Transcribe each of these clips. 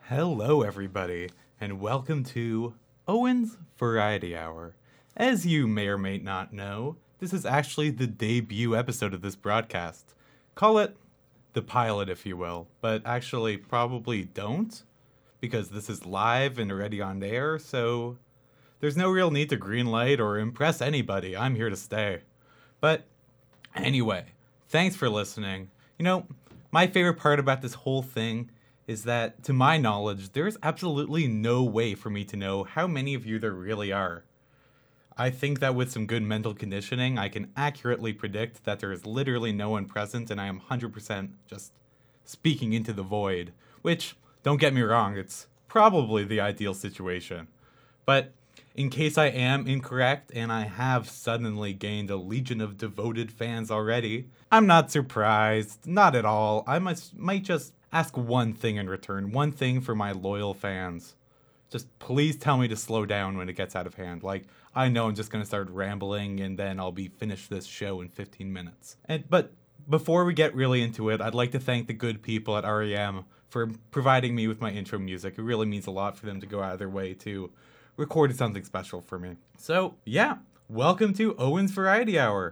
Hello, everybody, and welcome to Owen's Variety Hour. As you may or may not know, this is actually the debut episode of this broadcast. Call it the pilot, if you will, but actually probably don't, because this is live and already on air, so there's no real need to greenlight or impress anybody. I'm here to stay. But anyway, thanks for listening. My favorite part about this whole thing is that, to my knowledge, there's absolutely no way for me to know how many of you there really are. I think that with some good mental conditioning, I can accurately predict that there is literally no one present and I am 100% just speaking into the void. Which, don't get me wrong, it's probably the ideal situation. But in case I am incorrect and I have suddenly gained a legion of devoted fans already, I'm not surprised, not at all. I might just ask one thing in return, one thing for my loyal fans. Just please tell me to slow down when it gets out of hand. Like, I know I'm just going to start rambling and then I'll be finished this show in 15 minutes. But before we get really into it, I'd like to thank the good people at REM for providing me with my intro music. It really means a lot for them to go out of their way to record something special for me. So, yeah, welcome to Owen's Variety Hour.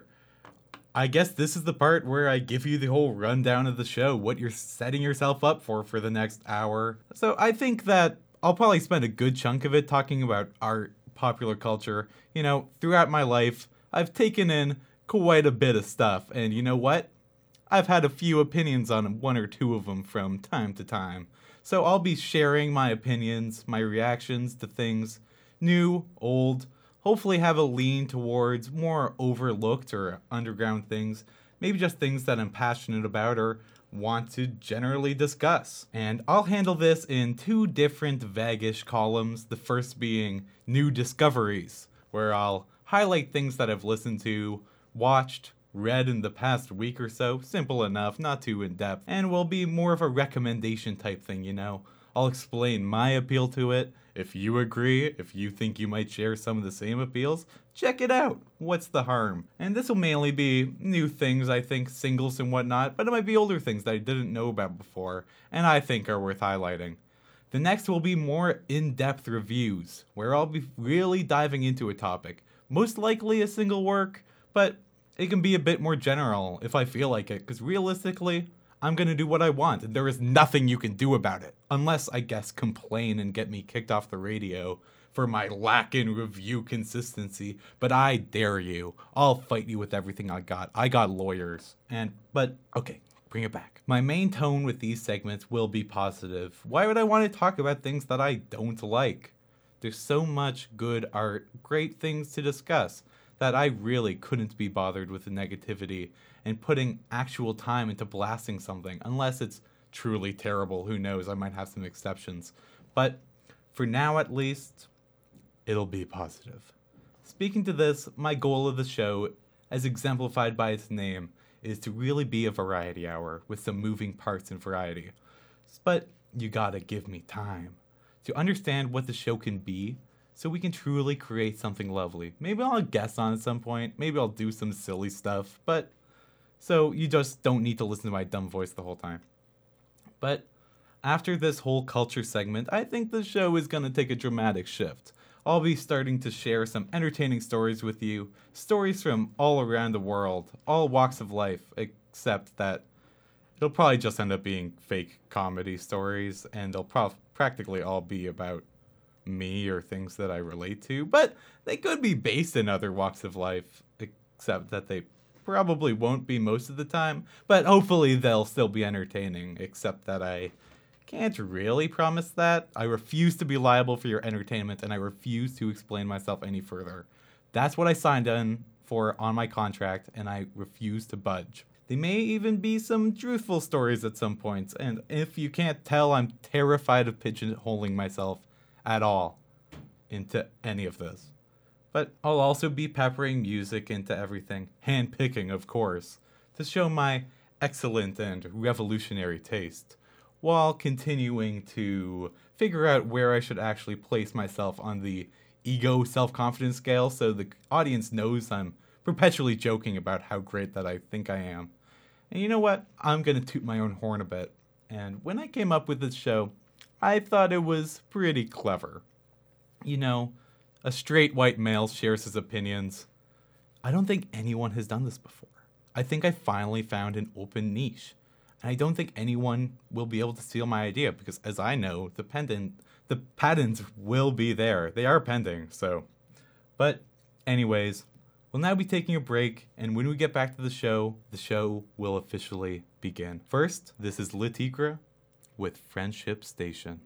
I guess this is the part where I give you the whole rundown of the show, what you're setting yourself up for the next hour. So I think that I'll probably spend a good chunk of it talking about art, popular culture. Throughout my life, I've taken in quite a bit of stuff, and you know what? I've had a few opinions on one or two of them from time to time. So I'll be sharing my opinions, my reactions to things, new, old, hopefully have a lean towards more overlooked or underground things, maybe just things that I'm passionate about or want to generally discuss. And I'll handle this in two different vaguish columns, the first being new discoveries, where I'll highlight things that I've listened to, watched, read in the past week or so, simple enough, not too in-depth, and will be more of a recommendation type thing, I'll explain my appeal to it. If you agree, if you think you might share some of the same appeals, check it out. What's the harm? And this will mainly be new things, I think, singles and whatnot, but it might be older things that I didn't know about before, and I think are worth highlighting. The next will be more in-depth reviews, where I'll be really diving into a topic. Most likely a single work, but it can be a bit more general if I feel like it, because realistically, I'm going to do what I want, and there is nothing you can do about it. Unless, I guess, complain and get me kicked off the radio for my lack in review consistency. But I dare you. I'll fight you with everything I got. I got lawyers. But, okay, bring it back. My main tone with these segments will be positive. Why would I want to talk about things that I don't like? There's so much good art, great things to discuss, that I really couldn't be bothered with the negativity and putting actual time into blasting something, unless it's truly terrible. Who knows, I might have some exceptions. But for now at least, it'll be positive. Speaking to this, my goal of the show, as exemplified by its name, is to really be a variety hour with some moving parts and variety. But you gotta give me time to understand what the show can be, so we can truly create something lovely. Maybe I'll guest on at some point. Maybe I'll do some silly stuff. But so you just don't need to listen to my dumb voice the whole time. But after this whole culture segment, I think the show is going to take a dramatic shift. I'll be starting to share some entertaining stories with you. Stories from all around the world. All walks of life. Except that it'll probably just end up being fake comedy stories. And they'll practically all be about me or things that I relate to, but they could be based in other walks of life, except that they probably won't be most of the time, but hopefully they'll still be entertaining, except that I can't really promise that. I refuse to be liable for your entertainment, and I refuse to explain myself any further. That's what I signed on for on my contract, and I refuse to budge. There may even be some truthful stories at some points, and if you can't tell, I'm terrified of pigeonholing myself at all into any of this. But I'll also be peppering music into everything, hand-picking, of course, to show my excellent and revolutionary taste, while continuing to figure out where I should actually place myself on the ego self-confidence scale so the audience knows I'm perpetually joking about how great that I think I am. And you know what? I'm going to toot my own horn a bit. And when I came up with this show, I thought it was pretty clever. You know, a straight white male shares his opinions. I don't think anyone has done this before. I think I finally found an open niche. And I don't think anyone will be able to steal my idea because, as I know, the patents will be there. They are pending, so. But, anyways, we'll now be taking a break, and when we get back to the show will officially begin. First, this is Le Tigre with Friendship Station.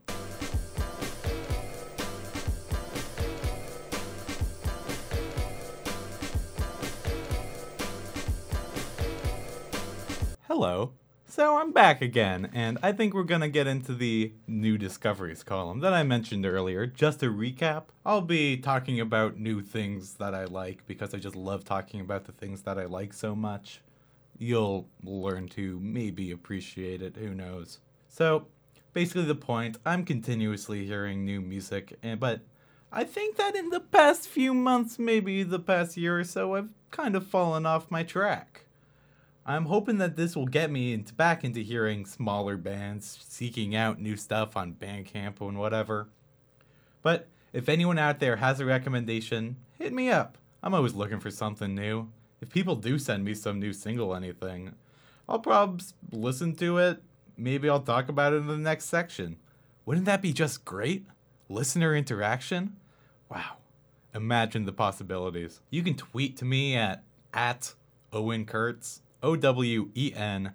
Hello. So I'm back again, and I think we're gonna get into the new discoveries column that I mentioned earlier. Just to recap, I'll be talking about new things that I like because I just love talking about the things that I like so much. You'll learn to maybe appreciate it, who knows. So, basically the point, I'm continuously hearing new music, but I think that in the past few months, maybe the past year or so, I've kind of fallen off my track. I'm hoping that this will get me back into hearing smaller bands, seeking out new stuff on Bandcamp and whatever. But if anyone out there has a recommendation, hit me up. I'm always looking for something new. If people do send me some new single anything, I'll probably listen to it. Maybe I'll talk about it in the next section. Wouldn't that be just great? Listener interaction? Wow. Imagine the possibilities. You can tweet to me at Owen Kurtz. OwenKurtz.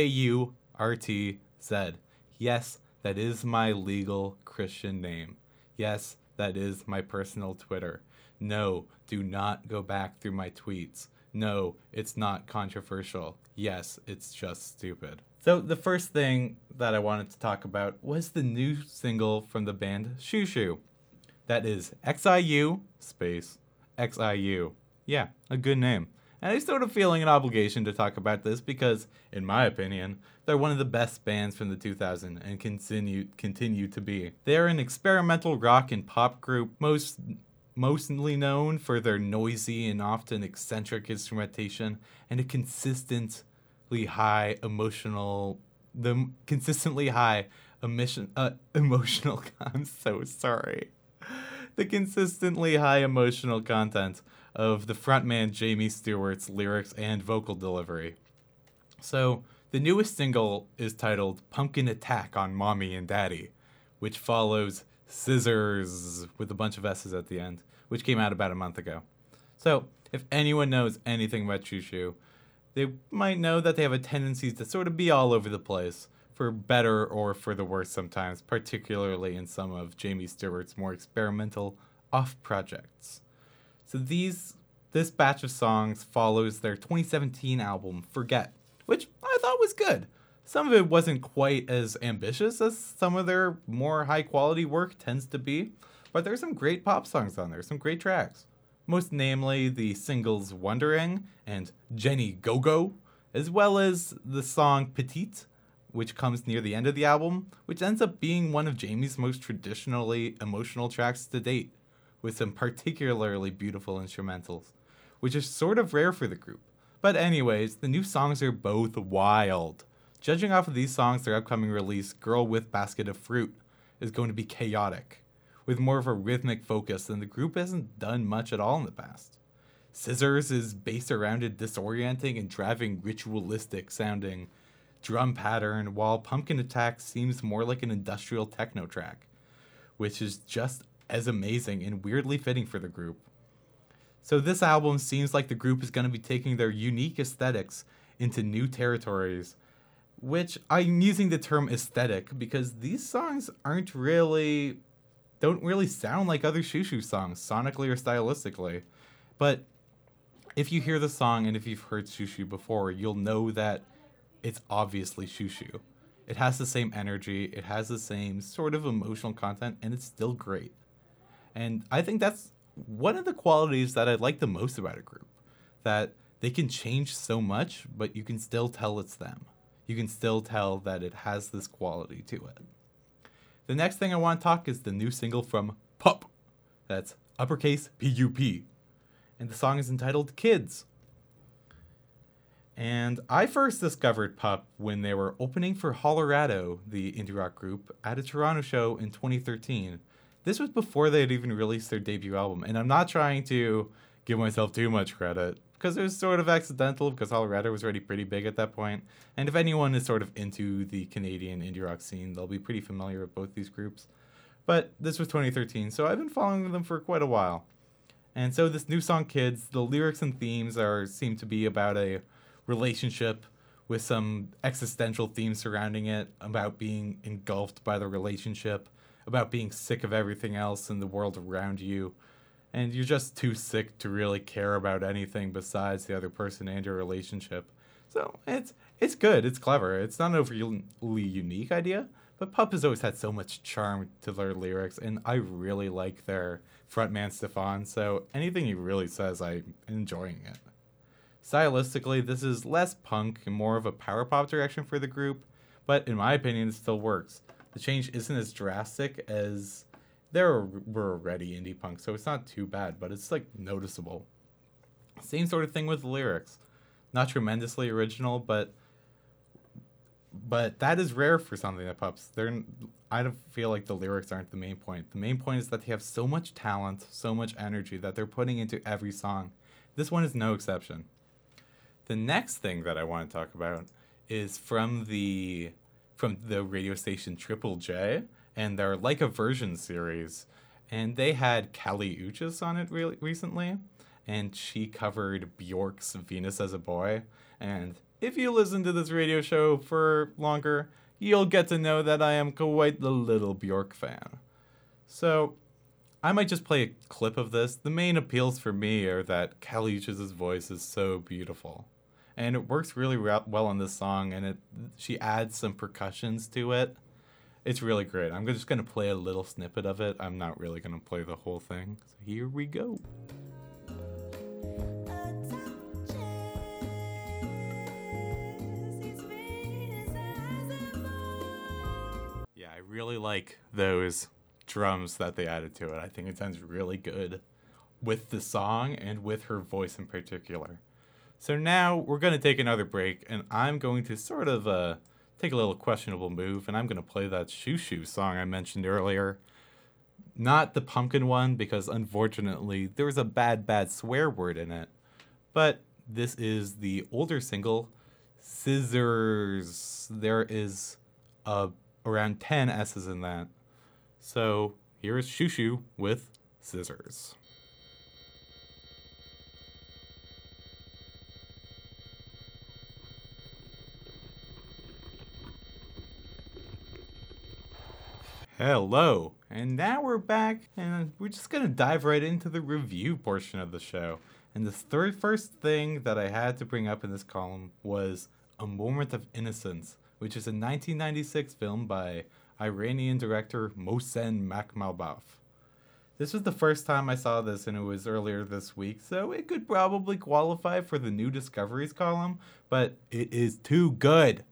Yes, that is my legal Christian name. Yes, that is my personal Twitter. No, do not go back through my tweets. No, it's not controversial. Yes, it's just stupid. So the first thing that I wanted to talk about was the new single from the band Xiu Xiu. That is XIU space XIU. Yeah, a good name. And I'm sort of feeling an obligation to talk about this because, in my opinion, they're one of the best bands from the 2000s and continue to be. They're an experimental rock and pop group, mostly known for their noisy and often eccentric instrumentation and a consistently high emotional. I'm so sorry. The consistently high emotional content of the frontman Jamie Stewart's lyrics and vocal delivery. So, the newest single is titled Pumpkin Attack on Mommy and Daddy, which follows Scissors with a bunch of S's at the end, which came out about a month ago. So, if anyone knows anything about Xiu Xiu, they might know that they have a tendency to sort of be all over the place, for better or for the worse sometimes, particularly in some of Jamie Stewart's more experimental off projects. So this batch of songs follows their 2017 album Forget, which I thought was good. Some of it wasn't quite as ambitious as some of their more high quality work tends to be, but there's some great pop songs on there, some great tracks. Most namely the singles Wondering and Jenny Go Go, as well as the song Petite, which comes near the end of the album, which ends up being one of Jamie's most traditionally emotional tracks to date, with some particularly beautiful instrumentals, which is sort of rare for the group. But anyways, the new songs are both wild. Judging off of these songs, their upcoming release, Girl with Basket of Fruit, is going to be chaotic, with more of a rhythmic focus than the group hasn't done much at all in the past. Scissors is based around a disorienting and driving ritualistic sounding drum pattern, while Pumpkin Attack seems more like an industrial techno track, which is just as amazing and weirdly fitting for the group. So this album seems like the group is going to be taking their unique aesthetics into new territories, which I'm using the term aesthetic because these songs don't really sound like other Xiu Xiu songs, sonically or stylistically. But if you hear the song and if you've heard Xiu Xiu before, you'll know that it's obviously Xiu Xiu. It has the same energy, it has the same sort of emotional content, and it's still great. And I think that's one of the qualities that I like the most about a group. That they can change so much, but you can still tell it's them. You can still tell that it has this quality to it. The next thing I want to talk is the new single from Pup. That's uppercase P-U-P. And the song is entitled Kids. And I first discovered Pup when they were opening for Hollerado, the indie rock group, at a Toronto show in 2013. This was before they had even released their debut album, and I'm not trying to give myself too much credit because it was sort of accidental because Hollerado was already pretty big at that point. And if anyone is sort of into the Canadian indie rock scene, they'll be pretty familiar with both these groups. But this was 2013, so I've been following them for quite a while. And so this new song, Kids, the lyrics and themes seem to be about a relationship with some existential themes surrounding it, about being engulfed by the relationship, about being sick of everything else in the world around you, and you're just too sick to really care about anything besides the other person and your relationship. So it's good, it's clever, it's not an overly unique idea, but Pup has always had so much charm to their lyrics, and I really like their frontman Stefan, so anything he really says, I'm enjoying it. Stylistically, this is less punk and more of a power pop direction for the group, but in my opinion, it still works. The change isn't as drastic as there were already indie punk, so it's not too bad, but it's like noticeable. Same sort of thing with the lyrics. Not tremendously original, but that is rare for something that Pups. I don't feel like the lyrics aren't the main point. The main point is that they have so much talent, so much energy that they're putting into every song. This one is no exception. The next thing that I want to talk about is from the radio station Triple J and their Like a Version series, and they had Kali Uchis on it really recently, and she covered Bjork's Venus as a Boy. And if you listen to this radio show for longer, you'll get to know that I am quite the little Bjork fan. So I might just play a clip of this. The main appeals for me are that Kali Uchis' voice is so beautiful. And it works really well on this song, and she adds some percussions to it. It's really great. I'm just going to play a little snippet of it. I'm not really going to play the whole thing. So here we go. Yeah, I really like those drums that they added to it. I think it sounds really good with the song and with her voice in particular. So now we're going to take another break, and I'm going to sort of take a little questionable move, and I'm going to play that Shoo Shoo song I mentioned earlier. Not the pumpkin one, because unfortunately there was a bad swear word in it. But this is the older single, Scissors. There is around 10 S's in that. So here is Shoo Shoo with Scissors. Hello, and now we're back, and we're just gonna dive right into the review portion of the show. And the first thing that I had to bring up in this column was A Moment of Innocence, which is a 1996 film by Iranian director Mohsen Makhmalbaf. This was the first time I saw this, and it was earlier this week, so it could probably qualify for the new discoveries column, but it is too good.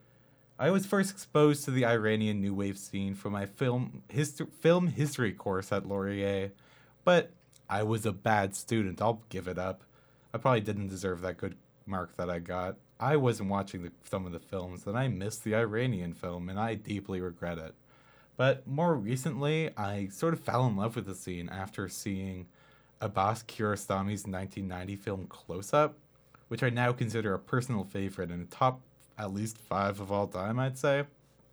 I was first exposed to the Iranian new wave scene from my film history course at Laurier, but I was a bad student, I'll give it up. I probably didn't deserve that good mark that I got. I wasn't watching some of the films, and I missed the Iranian film, and I deeply regret it. But more recently, I sort of fell in love with the scene after seeing Abbas Kiarostami's 1990 film Close Up, which I now consider a personal favorite and a top at least 5 of all time, I'd say.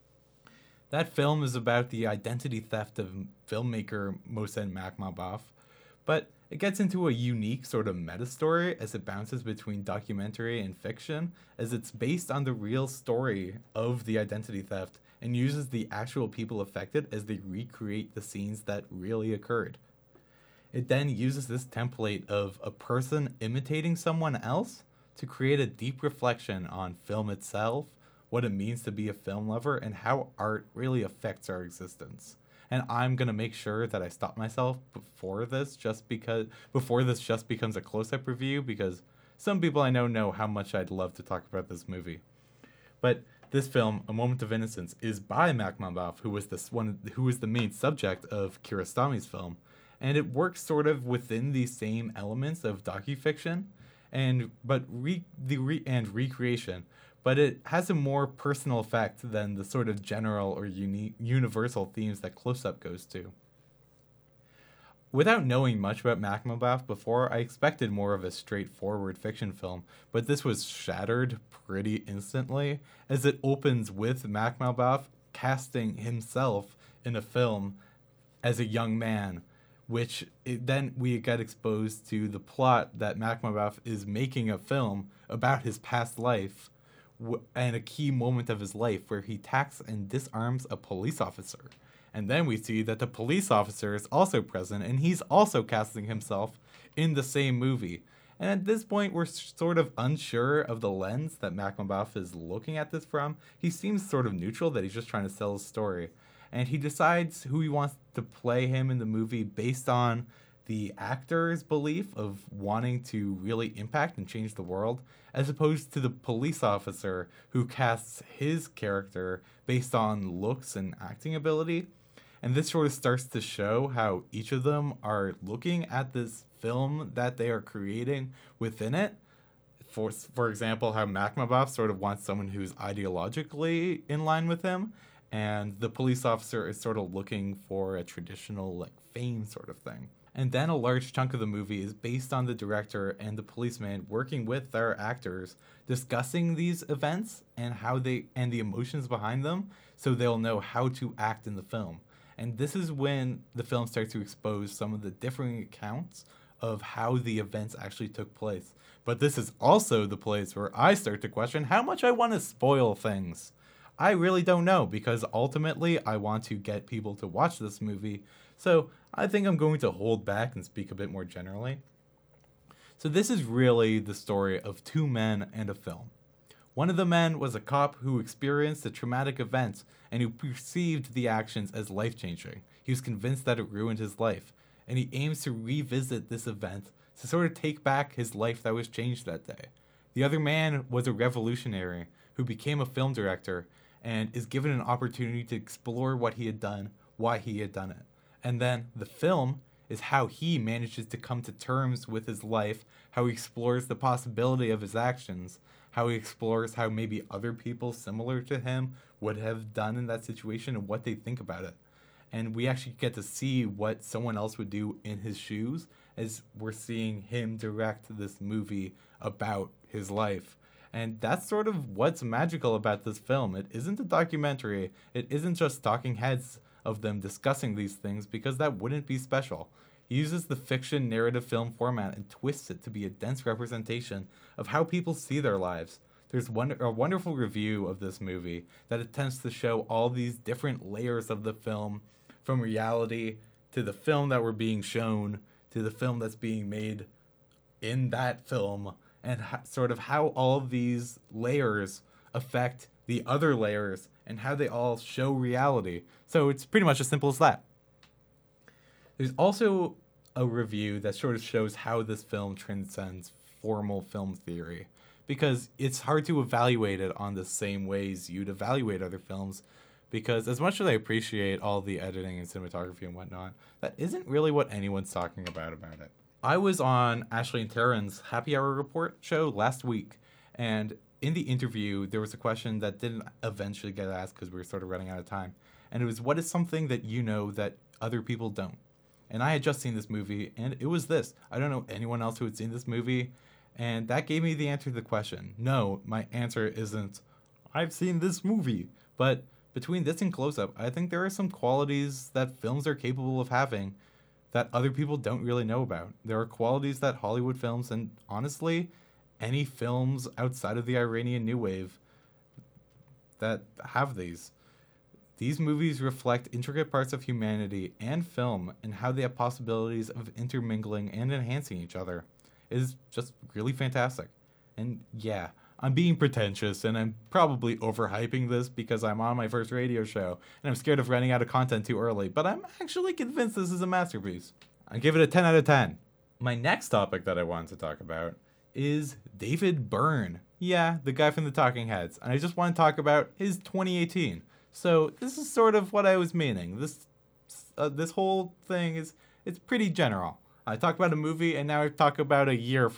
That film is about the identity theft of filmmaker Mohsen Makhmalbaf, but it gets into a unique sort of meta story as it bounces between documentary and fiction, as it's based on the real story of the identity theft and uses the actual people affected as they recreate the scenes that really occurred. It then uses this template of a person imitating someone else to create a deep reflection on film itself, what it means to be a film lover, and how art really affects our existence. And I'm gonna make sure that I stop myself before this just becomes a close-up review, because some people I know how much I'd love to talk about this movie. But this film, A Moment of Innocence, is by Makhmalbaf, who was the main subject of Kiarostami's film, and it works sort of within the same elements of docufiction. and recreation, but it has a more personal effect than the sort of general or universal themes that Close Up goes to. Without knowing much about Makhmalbaf before, I expected more of a straightforward fiction film, but this was shattered pretty instantly, as it opens with Makhmalbaf casting himself in a film as a young man, then we get exposed to the plot that Makhmalbaf is making a film about his past life and a key moment of his life where he attacks and disarms a police officer. And then we see that the police officer is also present, and he's also casting himself in the same movie. And at this point, we're sort of unsure of the lens that Makhmalbaf is looking at this from. He seems sort of neutral, that he's just trying to sell his story. And he decides who he wants to play him in the movie based on the actor's belief of wanting to really impact and change the world, as opposed to the police officer who casts his character based on looks and acting ability. And this sort of starts to show how each of them are looking at this film that they are creating within it. For example, how Makhmalbaf sort of wants someone who's ideologically in line with him, and the police officer is sort of looking for a traditional like fame sort of thing. And then a large chunk of the movie is based on the director and the policeman working with their actors, discussing these events and and the emotions behind them, so they'll know how to act in the film. And this is when the film starts to expose some of the differing accounts of how the events actually took place. But this is also the place where I start to question how much I want to spoil things. I really don't know, because ultimately I want to get people to watch this movie. So I think I'm going to hold back and speak a bit more generally. So this is really the story of two men and a film. One of the men was a cop who experienced a traumatic event and who perceived the actions as life-changing. He was convinced that it ruined his life, and he aims to revisit this event to sort of take back his life that was changed that day. The other man was a revolutionary who became a film director and is given an opportunity to explore what he had done, why he had done it. And then the film is how he manages to come to terms with his life, how he explores the possibility of his actions, how he explores how maybe other people similar to him would have done in that situation and what they think about it. And we actually get to see what someone else would do in his shoes as we're seeing him direct this movie about his life. And that's sort of what's magical about this film. It isn't a documentary. It isn't just talking heads of them discussing these things, because that wouldn't be special. He uses the fiction narrative film format and twists it to be a dense representation of how people see their lives. There's a wonderful review of this movie that attempts to show all these different layers of the film, from reality to the film that we're being shown to the film that's being made in that film, and sort of how all of these layers affect the other layers and how they all show reality. So it's pretty much as simple as that. There's also a review that sort of shows how this film transcends formal film theory, because it's hard to evaluate it on the same ways you'd evaluate other films, because as much as I appreciate all the editing and cinematography and whatnot, that isn't really what anyone's talking about it. I was on Ashley and Taryn's Happy Hour Report show last week, and in the interview, there was a question that didn't eventually get asked because we were sort of running out of time, and it was, what is something that you know that other people don't? And I had just seen this movie, and it was this. I don't know anyone else who had seen this movie, and that gave me the answer to the question. No, my answer isn't, I've seen this movie. But between this and Close Up, I think there are some qualities that films are capable of having that other people don't really know about. There are qualities that Hollywood films, and honestly, any films outside of the Iranian New Wave, that have these. These movies reflect intricate parts of humanity and film and how they have possibilities of intermingling and enhancing each other. It is just really fantastic. And yeah, I'm being pretentious, and I'm probably overhyping this because I'm on my first radio show and I'm scared of running out of content too early, but I'm actually convinced this is a masterpiece. I give it a 10 out of 10. My next topic that I wanted to talk about is David Byrne. Yeah, the guy from the Talking Heads. And I just want to talk about his 2018. So this is sort of what I was meaning. This whole thing it's pretty general. I talked about a movie, and now I talk about a year for a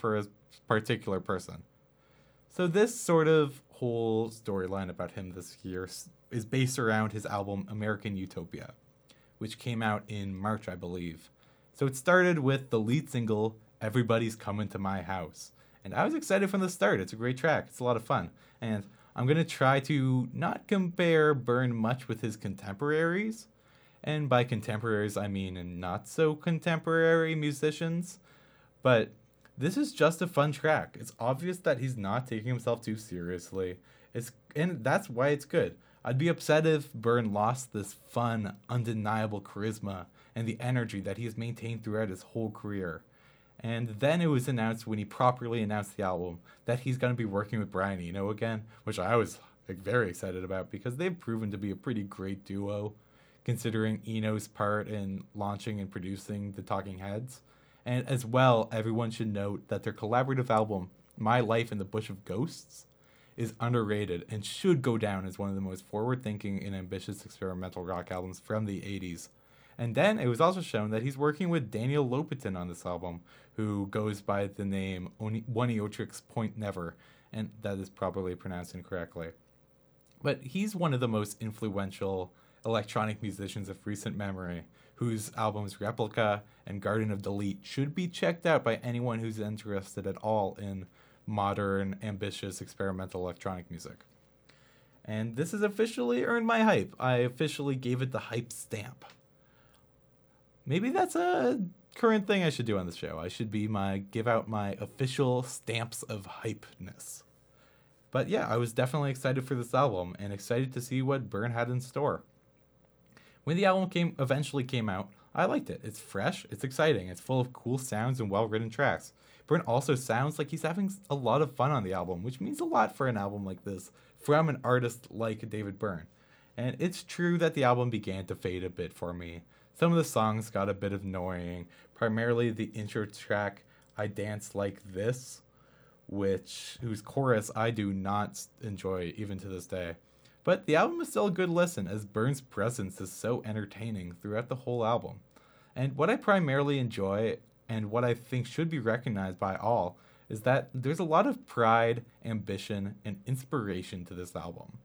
particular person. So this sort of whole storyline about him this year is based around his album American Utopia, which came out in March, I believe. So it started with the lead single Everybody's Coming to My House. And I was excited from the start. It's a great track. It's a lot of fun. And I'm going to try to not compare Byrne much with his contemporaries. And by contemporaries, I mean not so contemporary musicians. But this is just a fun track. It's obvious that he's not taking himself too seriously. And that's why it's good. I'd be upset if Byrne lost this fun, undeniable charisma and the energy that he has maintained throughout his whole career. And then it was announced, when he properly announced the album, that he's going to be working with Brian Eno again, which I was very excited about because they've proven to be a pretty great duo, considering Eno's part in launching and producing the Talking Heads. And as well, everyone should note that their collaborative album, My Life in the Bush of Ghosts, is underrated and should go down as one of the most forward-thinking and ambitious experimental rock albums from the 80s. And then it was also shown that he's working with Daniel Lopatin on this album, who goes by the name Oneotrix Point Never, and that is probably pronounced incorrectly. But he's one of the most influential electronic musicians of recent memory, whose albums Replica and Garden of Delete should be checked out by anyone who's interested at all in modern, ambitious, experimental electronic music. And this has officially earned my hype. I officially gave it the hype stamp. Maybe that's a current thing I should do on the show. I should give out my official stamps of hypeness. But yeah, I was definitely excited for this album and excited to see what Byrne had in store. When the album eventually came out, I liked it. It's fresh, it's exciting, it's full of cool sounds and well-written tracks. Byrne also sounds like he's having a lot of fun on the album, which means a lot for an album like this from an artist like David Byrne. And it's true that the album began to fade a bit for me. Some of the songs got a bit annoying, primarily the intro track, I Dance Like This, whose chorus I do not enjoy even to this day. But the album is still a good listen, as Byrne's presence is so entertaining throughout the whole album. And what I primarily enjoy, and what I think should be recognized by all, is that there's a lot of pride, ambition, and inspiration to this album.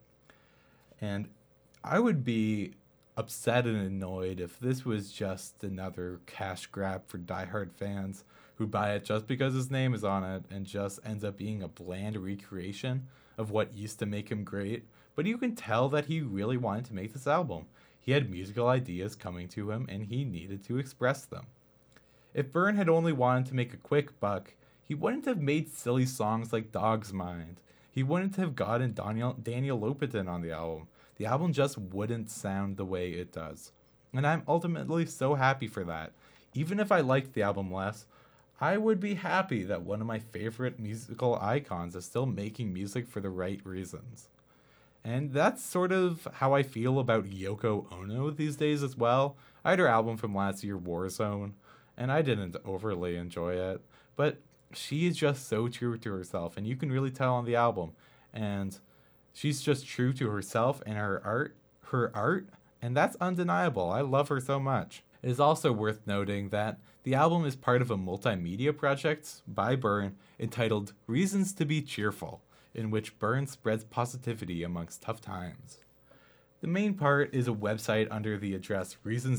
And I would be upset and annoyed if this was just another cash grab for diehard fans who buy it just because his name is on it and just ends up being a bland recreation of what used to make him great. But you can tell that he really wanted to make this album. He had musical ideas coming to him and he needed to express them. If Byrne had only wanted to make a quick buck, he wouldn't have made silly songs like Dog's Mind. He wouldn't have gotten Daniel Lopatin on the album. The album just wouldn't sound the way it does. And I'm ultimately so happy for that. Even if I liked the album less, I would be happy that one of my favorite musical icons is still making music for the right reasons. And that's sort of how I feel about Yoko Ono these days as well. I had her album from last year, Warzone, and I didn't overly enjoy it. But she is just so true to herself, and you can really tell on the album. And she's just true to herself and her art, and that's undeniable. I love her so much. It is also worth noting that the album is part of a multimedia project by Byrne entitled Reasons to Be Cheerful, in which Byrne spreads positivity amongst tough times. The main part is a website under the address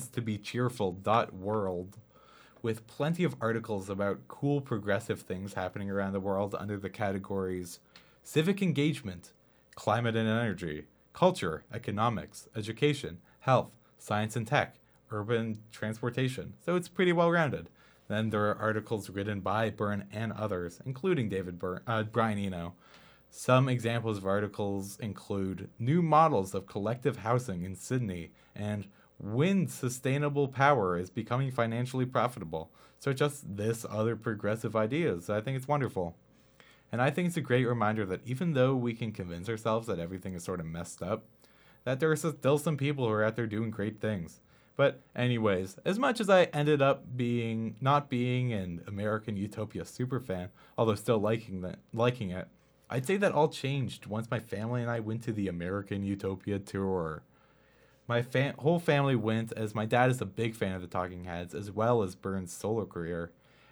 reasonstobecheerful.world, with plenty of articles about cool progressive things happening around the world under the categories civic engagement, climate and energy, culture, economics, education, health, science and tech, urban transportation. So it's pretty well rounded. Then there are articles written by Byrne and others, including Brian Eno. Some examples of articles include new models of collective housing in Sydney and wind sustainable power is becoming financially profitable. So just this other progressive ideas. I think it's wonderful. And I think it's a great reminder that even though we can convince ourselves that everything is sort of messed up, that there are still some people who are out there doing great things. But anyways, as much as I ended up not being an American Utopia superfan, although still liking it, I'd say that all changed once my family and I went to the American Utopia tour. My whole family went, as my dad is a big fan of the Talking Heads, as well as Byrne's solo career.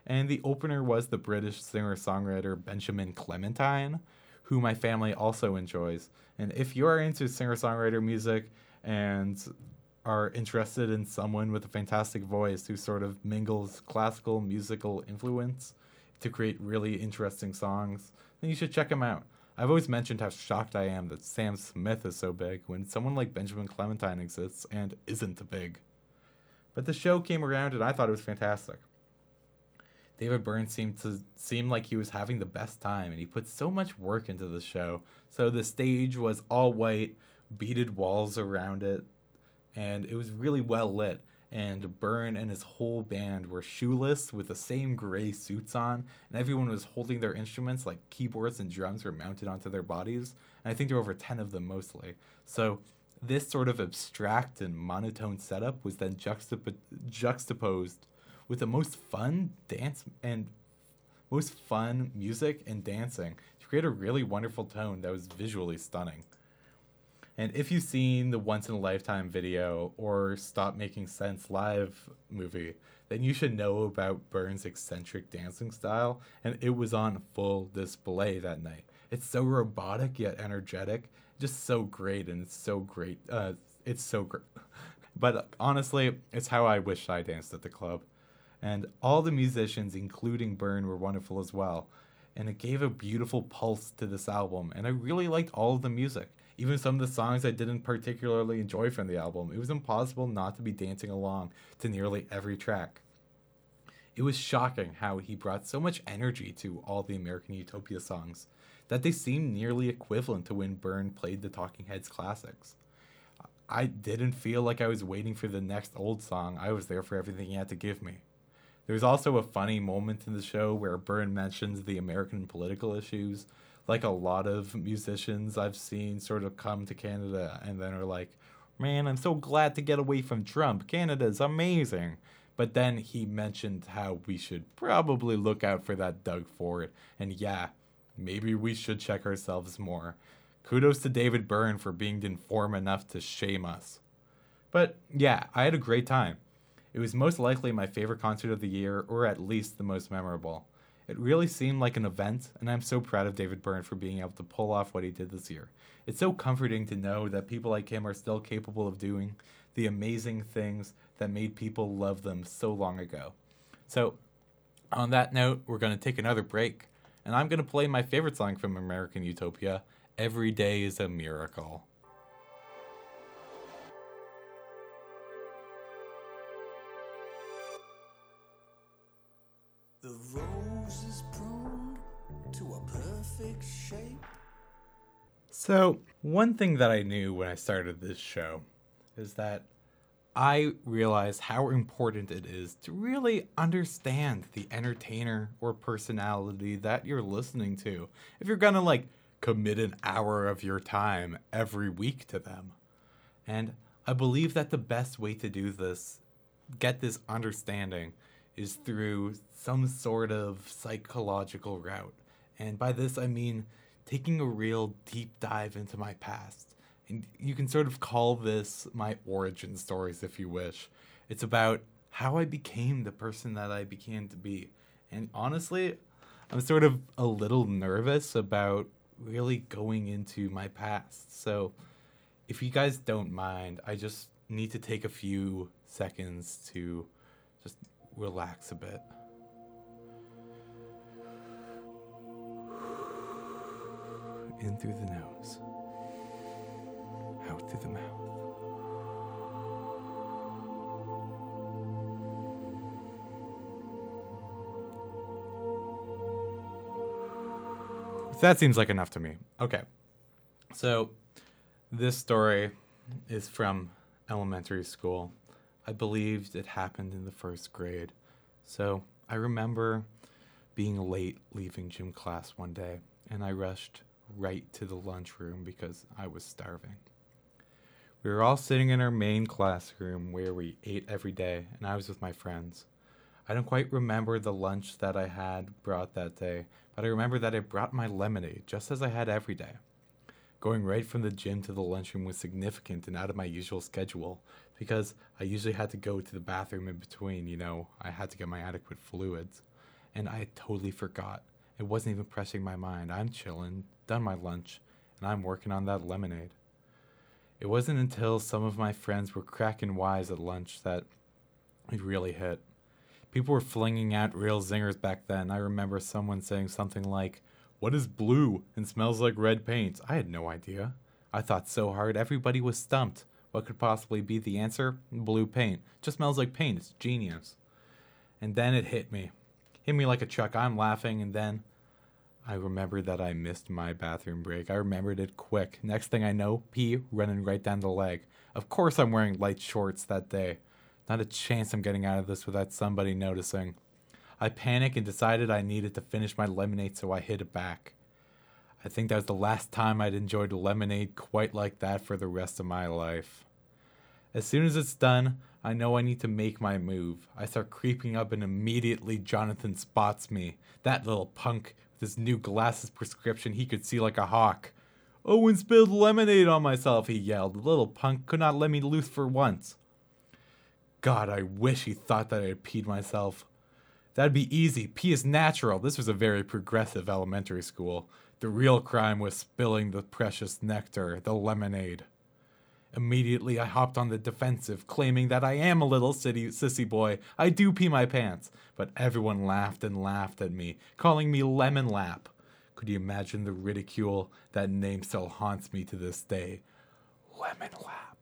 And the opener was the British singer-songwriter Benjamin Clementine, who my family also enjoys. And if you are into singer-songwriter music and are interested in someone with a fantastic voice who sort of mingles classical musical influence to create really interesting songs, then you should check him out. I've always mentioned how shocked I am that Sam Smith is so big when someone like Benjamin Clementine exists and isn't big. But the show came around and I thought it was fantastic. David Byrne seemed like he was having the best time, and he put so much work into the show. So the stage was all white, beaded walls around it, and it was really well lit. And Byrne and his whole band were shoeless with the same gray suits on, and everyone was holding their instruments like keyboards and drums were mounted onto their bodies. And I think there were over 10 of them mostly. So this sort of abstract and monotone setup was then juxtaposed with the most fun music and dancing to create a really wonderful tone that was visually stunning. And if you've seen the Once in a Lifetime video or Stop Making Sense live movie, then you should know about Byrne's eccentric dancing style, and it was on full display that night. It's so robotic yet energetic, just so great, and it's so great. It's so great. But honestly, it's how I wish I danced at the club. And all the musicians, including Byrne, were wonderful as well. And it gave a beautiful pulse to this album. And I really liked all of the music. Even some of the songs I didn't particularly enjoy from the album. It was impossible not to be dancing along to nearly every track. It was shocking how he brought so much energy to all the American Utopia songs that they seemed nearly equivalent to when Byrne played the Talking Heads classics. I didn't feel like I was waiting for the next old song. I was there for everything he had to give me. There's also a funny moment in the show where Byrne mentions the American political issues. Like a lot of musicians I've seen sort of come to Canada and then are like, man, I'm so glad to get away from Trump. Canada's amazing. But then he mentioned how we should probably look out for that Doug Ford. And yeah, maybe we should check ourselves more. Kudos to David Byrne for being informed enough to shame us. But yeah, I had a great time. It was most likely my favorite concert of the year, or at least the most memorable. It really seemed like an event, and I'm so proud of David Byrne for being able to pull off what he did this year. It's so comforting to know that people like him are still capable of doing the amazing things that made people love them so long ago. So, on that note, we're going to take another break, and I'm going to play my favorite song from American Utopia, Every Day is a Miracle. The rose is pruned to a perfect shape. So, one thing that I knew when I started this show is that I realized how important it is to really understand the entertainer or personality that you're listening to. If you're gonna commit an hour of your time every week to them. And I believe that the best way to do this, get this understanding, is through some sort of psychological route. And by this, I mean taking a real deep dive into my past. And you can sort of call this my origin stories if you wish. It's about how I became the person that I began to be. And honestly, I'm sort of a little nervous about really going into my past. So if you guys don't mind, I just need to take a few seconds to just relax a bit. In through the nose, out through the mouth. That seems like enough to me. Okay. So, this story is from elementary school. I believed it happened in the first grade. So, I remember being late leaving gym class one day, and I rushed right to the lunchroom because I was starving. We were all sitting in our main classroom where we ate every day, and I was with my friends. I don't quite remember the lunch that I had brought that day, but I remember that I brought my lemonade, just as I had every day. Going right from the gym to the lunchroom was significant and out of my usual schedule, because I usually had to go to the bathroom in between, I had to get my adequate fluids. and I had totally forgot. It wasn't even pressing my mind. I'm chilling, done my lunch, and I'm working on that lemonade. It wasn't until some of my friends were cracking wise at lunch that it really hit. People were flinging out real zingers back then. I remember someone saying something like, "What is blue and smells like red paint?" I had no idea. I thought so hard, everybody was stumped. What could possibly be the answer? Blue paint. Just smells like paint. It's genius. And then it hit me. Hit me like a truck. I'm laughing, and then I remembered that I missed my bathroom break. I remembered it quick. Next thing I know, pee running right down the leg. Of course I'm wearing light shorts that day. Not a chance I'm getting out of this without somebody noticing. I panicked and decided I needed to finish my lemonade, so I hit it back. I think that was the last time I'd enjoyed lemonade quite like that for the rest of my life. As soon as it's done, I know I need to make my move. I start creeping up and immediately Jonathan spots me. That little punk with his new glasses prescription he could see like a hawk. "Owen spilled lemonade on myself," he yelled. The little punk could not let me loose for once. God, I wish he thought that I had peed myself. That'd be easy. Pee is natural. This was a very progressive elementary school. The real crime was spilling the precious nectar, the lemonade. Immediately, I hopped on the defensive, claiming that I am a little sissy boy. I do pee my pants. But everyone laughed and laughed at me, calling me Lemon Lap. Could you imagine the ridicule? That name still haunts me to this day. Lemon Lap.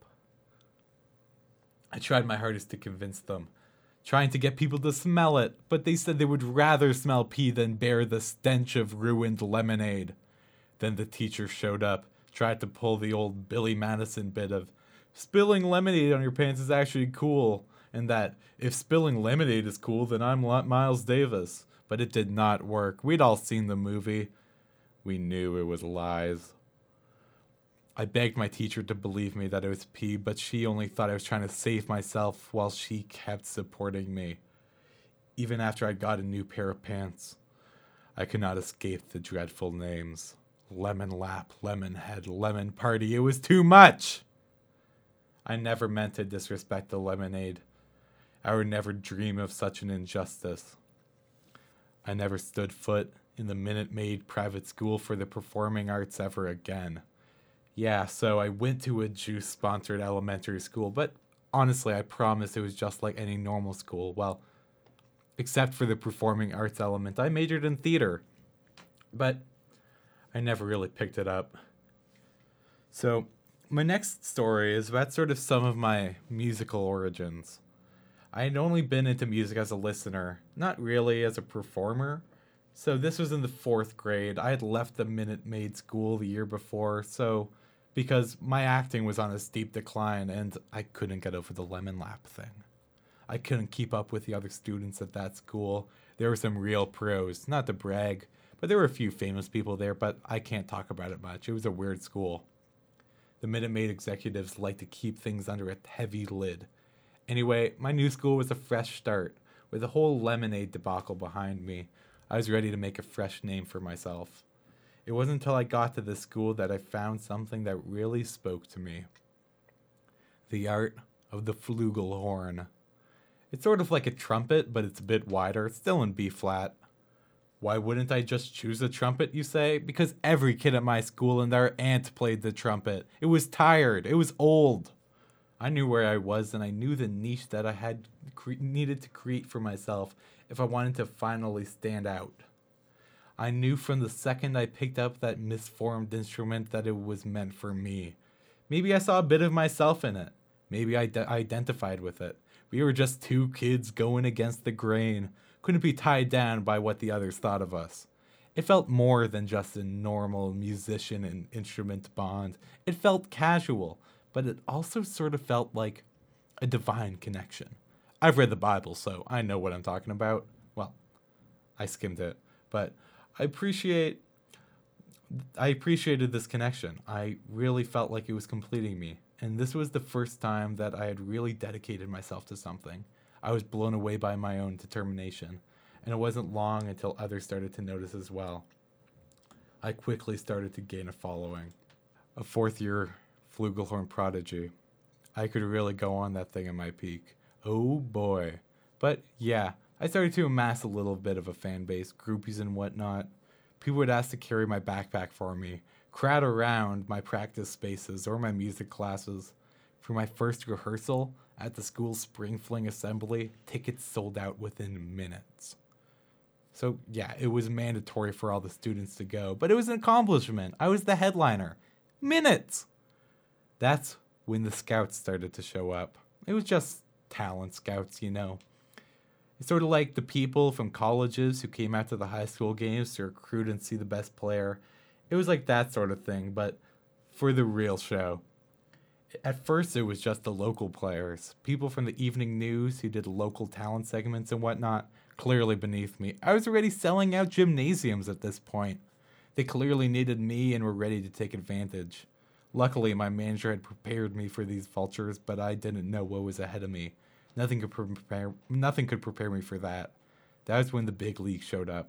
I tried my hardest to convince them, trying to get people to smell it, but they said they would rather smell pee than bear the stench of ruined lemonade. Then the teacher showed up, tried to pull the old Billy Madison bit of, "Spilling lemonade on your pants is actually cool," and that, "If spilling lemonade is cool, then I'm Miles Davis." But it did not work. We'd all seen the movie. We knew it was lies. I begged my teacher to believe me that it was pee, but she only thought I was trying to save myself while she kept supporting me. Even after I got a new pair of pants, I could not escape the dreadful names. Lemon Lap, Lemon Head, Lemon Party. It was too much! I never meant to disrespect the lemonade. I would never dream of such an injustice. I never stood foot in the Minute Maid private school for the performing arts ever again. Yeah, so I went to a juice-sponsored elementary school, but honestly, I promise it was just like any normal school. Well, except for the performing arts element. I majored in theater, but I never really picked it up. So, my next story is about sort of some of my musical origins. I had only been into music as a listener, not really as a performer. So this was in the 4th grade. I had left the Minute Maid school the year before, so because my acting was on a steep decline and I couldn't get over the Lemon Lap thing. I couldn't keep up with the other students at that school. There were some real pros, not to brag, but there were a few famous people there, but I can't talk about it much. It was a weird school. The Minute Maid executives like to keep things under a heavy lid. Anyway, my new school was a fresh start. With the whole lemonade debacle behind me, I was ready to make a fresh name for myself. It wasn't until I got to this school that I found something that really spoke to me. The art of the flugelhorn. It's sort of like a trumpet, but it's a bit wider. It's still in B flat. Why wouldn't I just choose a trumpet, you say? Because every kid at my school and their aunt played the trumpet. It was tired. It was old. I knew where I was, and I knew the niche that I had needed to create for myself if I wanted to finally stand out. I knew from the second I picked up that misformed instrument that it was meant for me. Maybe I saw a bit of myself in it. Maybe I identified with it. We were just two kids going against the grain. Couldn't be tied down by what the others thought of us. It felt more than just a normal musician and instrument bond. It felt casual, but it also sort of felt like a divine connection. I've read the Bible, so I know what I'm talking about. Well, I skimmed it, but I appreciated this connection. I really felt like it was completing me, and this was the first time that I had really dedicated myself to something. I was blown away by my own determination, and it wasn't long until others started to notice as well. I quickly started to gain a following. A 4th-year flugelhorn prodigy. I could really go on that thing at my peak. Oh boy. But yeah, I started to amass a little bit of a fan base, groupies and whatnot. People would ask to carry my backpack for me, crowd around my practice spaces or my music classes. For my first rehearsal at the school's Spring Fling assembly, tickets sold out within minutes. So, yeah, it was mandatory for all the students to go, but it was an accomplishment. I was the headliner. Minutes! That's when the scouts started to show up. It was just talent scouts, you know. It's sort of like the people from colleges who came out to the high school games to recruit and see the best player. It was like that sort of thing, but for the real show. At first, it was just the local players, people from the evening news who did local talent segments and whatnot, clearly beneath me. I was already selling out gymnasiums at this point. They clearly needed me and were ready to take advantage. Luckily, my manager had prepared me for these vultures, but I didn't know what was ahead of me. Nothing could prepare me for that. That was when the big league showed up.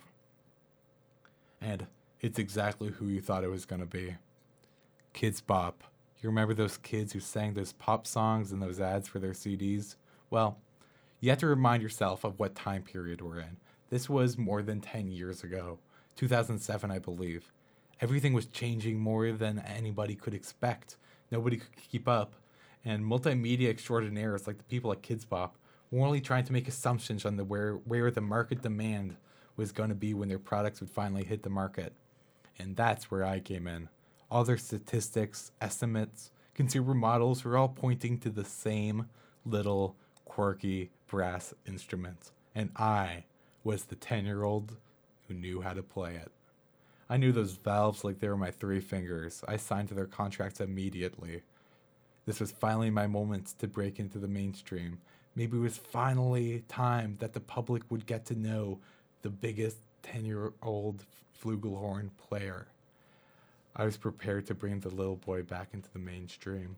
And it's exactly who you thought it was going to be. Kidz Bop. You remember those kids who sang those pop songs and those ads for their CDs? Well, you have to remind yourself of what time period we're in. This was more than 10 years ago. 2007, I believe. Everything was changing more than anybody could expect. Nobody could keep up. And multimedia extraordinaires like the people at Kidz Bop were only trying to make assumptions on where the market demand was going to be when their products would finally hit the market. And that's where I came in. All their statistics, estimates, consumer models were all pointing to the same little quirky brass instrument. And I was the 10-year-old who knew how to play it. I knew those valves like they were my 3 fingers. I signed to their contracts immediately. This was finally my moment to break into the mainstream. Maybe it was finally time that the public would get to know the biggest 10-year-old flugelhorn player. I was prepared to bring the little boy back into the mainstream.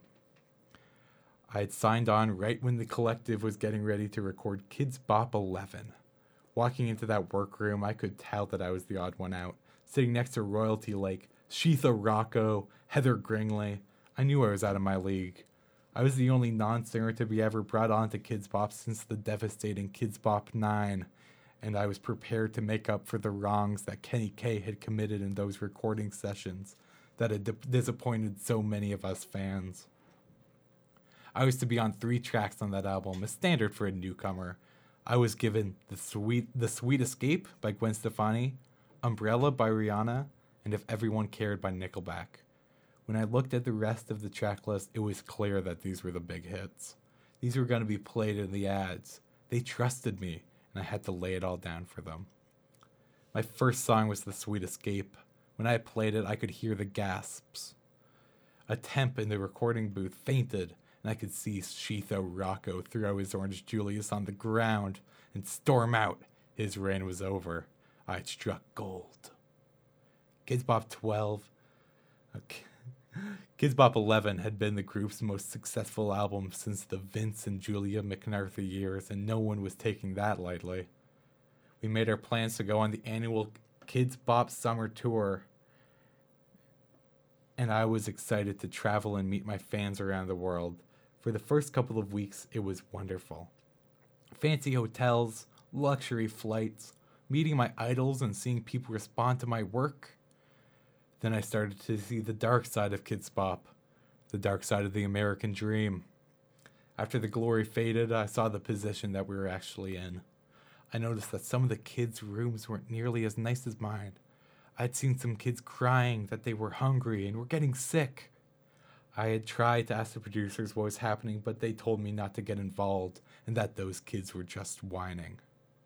I had signed on right when the collective was getting ready to record Kidz Bop 11. Walking into that workroom, I could tell that I was the odd one out. Sitting next to royalty like Sheetha Rocco, Heather Gringley, I knew I was out of my league. I was the only non-singer to be ever brought on to Kidz Bop since the devastating Kidz Bop 9, and I was prepared to make up for the wrongs that Kenny K had committed in those recording sessions that had disappointed so many of us fans. I was to be on 3 tracks on that album, a standard for a newcomer. I was given The Sweet Escape by Gwen Stefani, Umbrella by Rihanna, and If Everyone Cared by Nickelback. When I looked at the rest of the track list, it was clear that these were the big hits. These were going to be played in the ads. They trusted me, and I had to lay it all down for them. My first song was The Sweet Escape. When I played it, I could hear the gasps. A temp in the recording booth fainted, and I could see Sheetha Rocco throw his Orange Julius on the ground and storm out. His reign was over. I had struck gold. Kidz Bop 12... Kidz Bop 11 had been the group's most successful album since the Vince and Julia McNarthy years, and no one was taking that lightly. We made our plans to go on the annual Kidz Bop Summer Tour, and I was excited to travel and meet my fans around the world. For the first couple of weeks, it was wonderful. Fancy hotels, luxury flights, meeting my idols and seeing people respond to my work. Then I started to see the dark side of Kidz Bop, the dark side of the American dream. After the glory faded, I saw the position that we were actually in. I noticed that some of the kids' rooms weren't nearly as nice as mine. I'd seen some kids crying that they were hungry and were getting sick. I had tried to ask the producers what was happening, but they told me not to get involved and that those kids were just whining.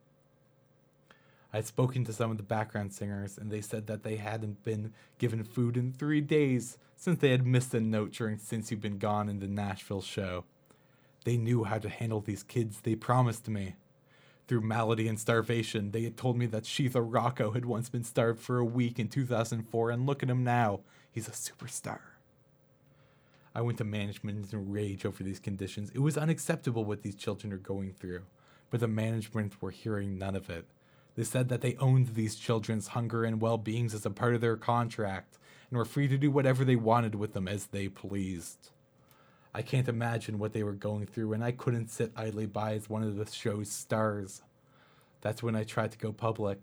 I had spoken to some of the background singers, and they said that they hadn't been given food in 3 days since they had missed a note during Since You've Been Gone in the Nashville show. They knew how to handle these kids, they promised me. Through malady and starvation, they had told me that Sheetha Rocco had once been starved for a week in 2004, and look at him now. He's a superstar. I went to management in rage over these conditions. It was unacceptable what these children are going through, but the management were hearing none of it. They said that they owned these children's hunger and well-beings as a part of their contract and were free to do whatever they wanted with them as they pleased. I can't imagine what they were going through, and I couldn't sit idly by as one of the show's stars. That's when I tried to go public.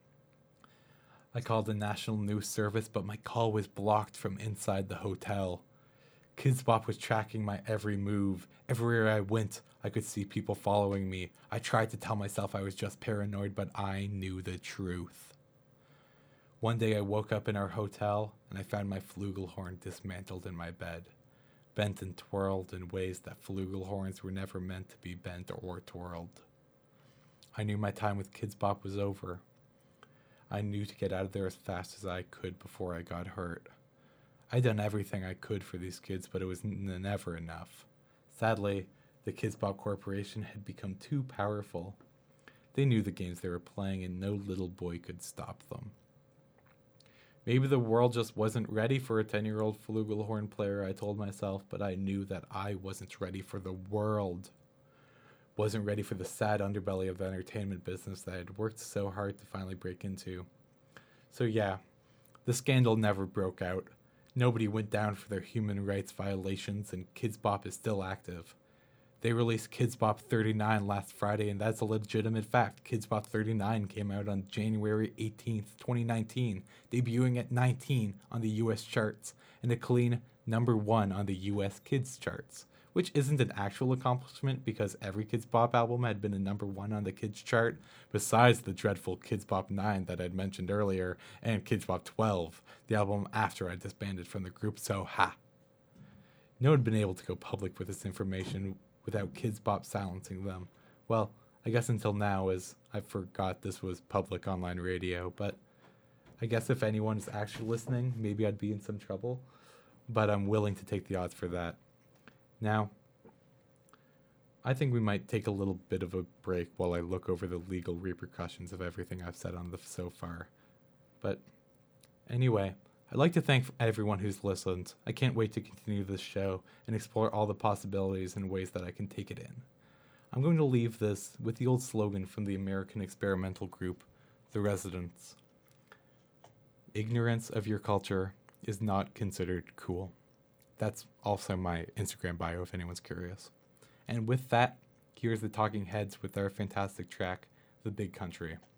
I called the National News Service, but my call was blocked from inside the hotel. Kidz Bop was tracking my every move. Everywhere I went, I could see people following me. I tried to tell myself I was just paranoid, but I knew the truth. One day I woke up in our hotel, and I found my flugelhorn dismantled in my bed, bent and twirled in ways that flugelhorns were never meant to be bent or twirled. I knew my time with Kidz Bop was over. I knew to get out of there as fast as I could before I got hurt. I'd done everything I could for these kids, but it was never enough. Sadly, the Kidz Bop Corporation had become too powerful. They knew the games they were playing, and no little boy could stop them. Maybe the world just wasn't ready for a 10-year-old flugelhorn player, I told myself, but I knew that I wasn't ready for the world. Wasn't ready for the sad underbelly of the entertainment business that I had worked so hard to finally break into. So yeah, the scandal never broke out. Nobody went down for their human rights violations, and Kidz Bop is still active. They released Kidz Bop 39 last Friday, and that's a legitimate fact. Kidz Bop 39 came out on January 18th, 2019, debuting at 19 on the US charts, and a clean #1 on the US Kids charts, which isn't an actual accomplishment because every Kidz Bop album had been a #1 on the Kids chart, besides the dreadful Kidz Bop 9 that I'd mentioned earlier, and Kidz Bop 12, the album after I disbanded from the group, so ha! No one had been able to go public with this information without Kidz Bop silencing them. Well, I guess until now, as I forgot this was public online radio, but I guess if anyone is actually listening, maybe I'd be in some trouble, but I'm willing to take the odds for that. Now, I think we might take a little bit of a break while I look over the legal repercussions of everything I've said on this so far. But anyway, I'd like to thank everyone who's listened. I can't wait to continue this show and explore all the possibilities and ways that I can take it in. I'm going to leave this with the old slogan from the American experimental group, The Residents. Ignorance of your culture is not considered cool. That's also my Instagram bio if anyone's curious. And with that, here's the Talking Heads with their fantastic track, The Big Country.